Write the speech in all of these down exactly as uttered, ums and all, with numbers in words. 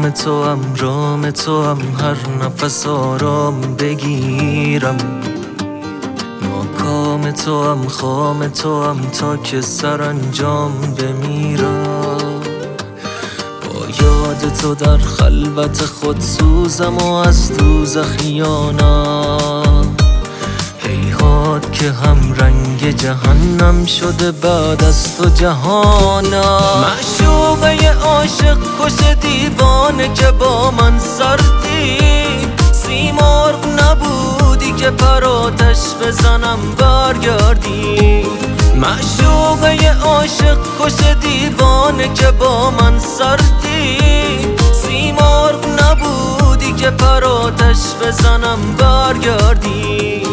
نام تو هم رام تو هم هر نفس آرام بگیرم، ناکام تو هم خام تو هم تا که سرانجام بمیرم. با یاد تو در خلوت خود سوزم و از دوزخیانم، هیهات که هم رنگ جهنم شده بعد از تو جهانم. معشوقه عاشق کش دیوانه که با من سردی، سیمرغ نبودی که پراتش بزنم برگردی. معشوقه عاشق کش دیوانه که با من سردی، سیمرغ نبودی که پراتش بزنم برگردی.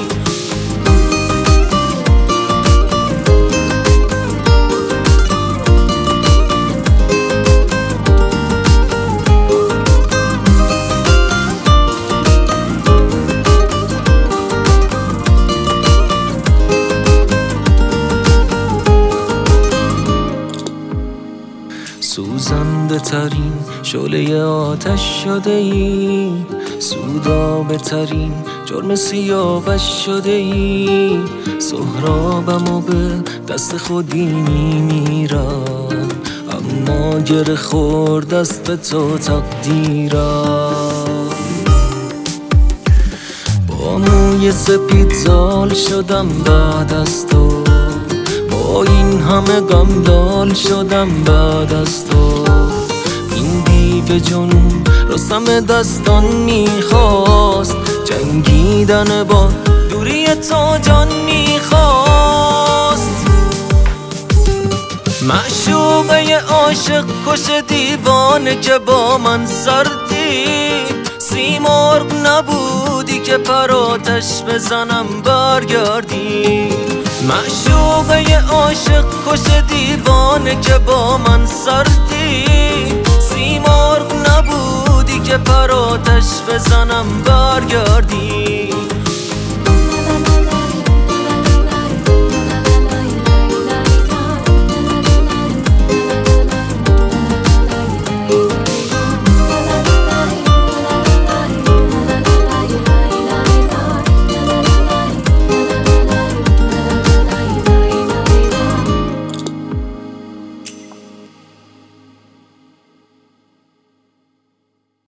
سوزنده ترین شعله آتش شده ای، سودابه ترین جرم سیاوش شده ای. سهرابم و به دست خودی میمیرم، اما گره خورد دست تو تقدیرم. با موی سپید زال شدم بعد از تو، با این همه غم دال شدم بعد از تو. این دیو جنون رستم دستان میخواست، جنگیدن با دوری تو جان میخواست. معشوقه عاشق کش دیوانه که با من سردی، سیمرغ نبودی که پراتش بزنم برگردی. معشوقه عاشق کش دیوانه که با من سردی، سیمرغ نبودی که پراتش بزنم برگردی.